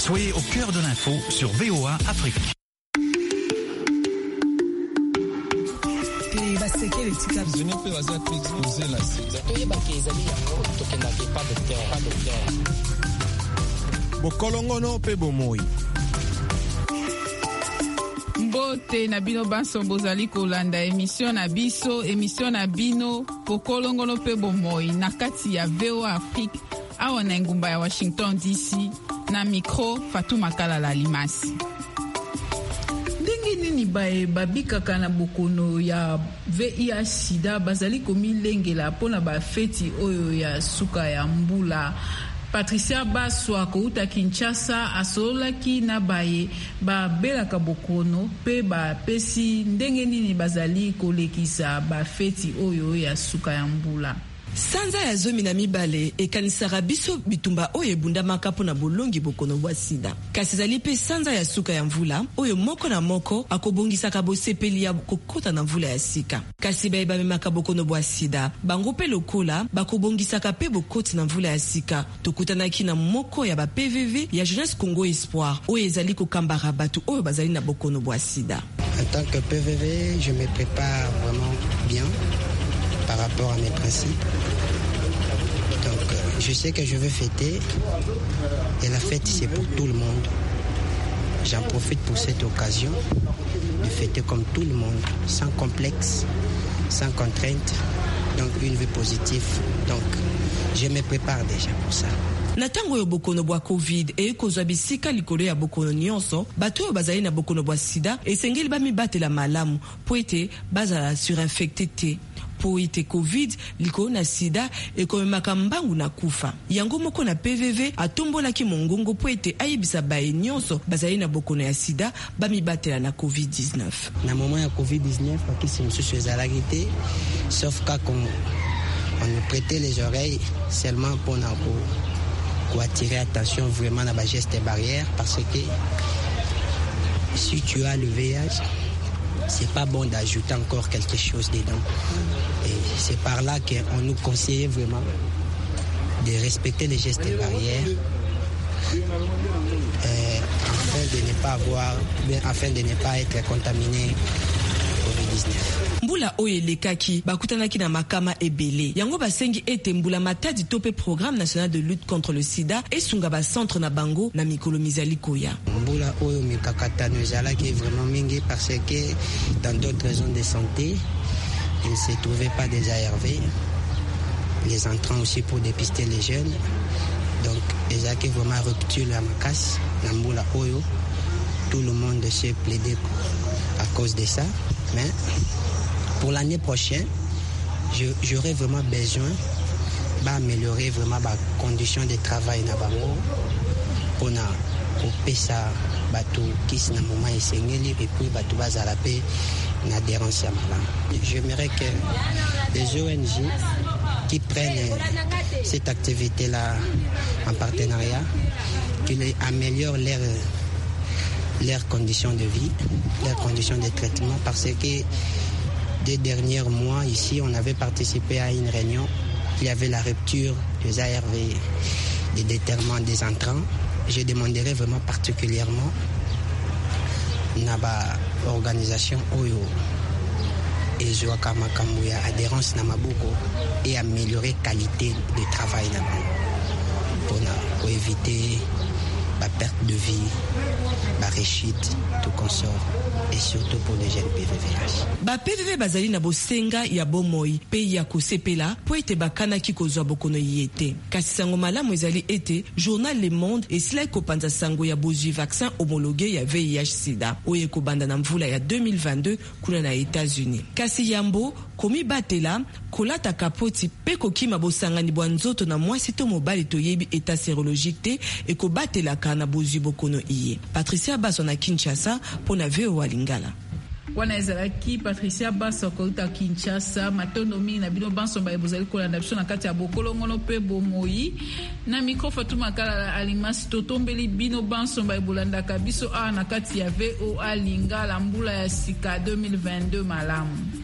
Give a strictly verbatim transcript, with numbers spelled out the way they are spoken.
Soyez au cœur de l'info sur V O A Afrique. Bokolongono pe bomoi. Mbote na bino banso bozali kolanda émission na biso émission na bino Bokolongono pe bomoi na kati ya V O A Afrique awa na ngumba ya Washington D C na micro Fatou Makala la Limasi. Ndenge nini bae babikaka na bokono ya V I H sida bazali komilengela pona ba feti oyo ya suka ya mbula. Patricia Baswa kouta Kinshasa asolaki na baye ba belaka bokono pe ba pesi ndenge nini bazali kolekisa ba feti oyo ya suka ya mbula. Sanza ya zomi na mibale ekanisaka biso bitumba oyo ebundamaka mpona bolongi bokono bwa sida. Kasi ezali pe sanza ya suka ya mvula oyo moko na moko akobongisaka bosepeli ya kokota na mvula ya sika. Kasi baye bamemaka bokono bwa sida bango pe lokola bakobongisaka pe bokoti na mvula ya sika. Tokutanaki na moko ya ba P V V ya Jeunesse Congo Espoir oyo ezali kokambara batu oyo bazali na bokono bwa sida. En tant que P V V, je me prépare vraiment bien par rapport à mes principes. Donc, euh, je sais que je veux fêter et la fête, c'est pour tout le monde. J'en profite pour cette occasion de fêter comme tout le monde, sans complexe, sans contrainte, donc une vie positive. Donc, je me prépare déjà pour ça. Na tango yo bokono bwa COVID e kozwa bisika likolo ya bokono nyonso bato bazali na bokono bwa sida esengeli bamibatela malamu po ete bazala surinfecté te. Po ite COVID likolo na sida ekomemaka mbangu na kufa. Yango moko na P V V atombolaki mongongo po ete ayebisa baye nyonso bazali na bokono ya sida bamibatela na COVID dix-neuf. Na moment ya COVID dix-neuf bakisi mosusu ezalaki te, sauf cas qu'on on nous prêtait les oreilles seulement pour na ko pour attirer attention vraiment à la geste barrière, parce que si tu as le V I H, c'est pas bon d'ajouter encore quelque chose dedans. Et c'est par là qu'on nous conseillait vraiment de respecter les gestes barrières euh, afin de ne pas avoir, afin de ne pas être contaminé COVID dix-neuf. Mbula oye lekaki bakutanaki na makama ebele. Yango basengi ete mbula matadi tope programme national de lutte contre le sida et sunga ba centre na bango na mikolo mizali koya. Mbula oyo mikakatano ezalaki vraiment mingi parce que dans d'autres zones de santé il ne se trouvait pas des A R V, les entrants aussi pour dépister les jeunes. Donc ezalaki vraiment rupture la makasi na mbula oyo. Tout le monde s'est plaidé à cause de ça. Mais pour l'année prochaine, je, j'aurais vraiment besoin d'améliorer vraiment ma condition de travail na bango pour na opesa bato kisi na moment esengeli et puis bato bazala pe na adhérence ya malamu. J'aimerais que les O N G qui prennent cette activité là en partenariat, qu'ils améliorent leur leurs conditions de vie, leurs conditions de traitement, parce que des derniers mois ici, on avait participé à une réunion, il y avait la rupture des A R V, des déterrements des entrants. Je demanderais vraiment particulièrement naba organisation oyo et je vois kama kamuya adhérence na maboko et améliorer qualité de travail na pour, pour éviter la perte de vie, la réussite, tout consort, et surtout pour les jeunes P V V H. Ba P V V bazali na bosenga ya bomoi pe ya kosepela po ete bakana ki kozwa bokono yete. Kasi sango malamu ezali ete journal Le Monde esila kopanza sango ya bozwi vaccin homologué ya V I H sida oye kobanda na mvula ya deux mille vingt-deux kuna na États-Unis. Kasi yambo komi batela kolata kapoti pe kokima bosangani bwa nzoto na mwasi to mobali toyebi état sérologique te e kobatela kana bozwi bokono iye. Patricia Baswa na Kinshasa pona V O A Lingala. Wana ezalaki Patricia Baswa kouta Kinshasa matondo mingi na bino banso ba ebozali kolanda biso na kati ya bokolongono pe bomoi na micro Fatou Makala Alimasi totombeli bino banso ba ebolanda ka biso a na kati ya V O A Lingala mbula ya sika deux mille vingt-deux malamu.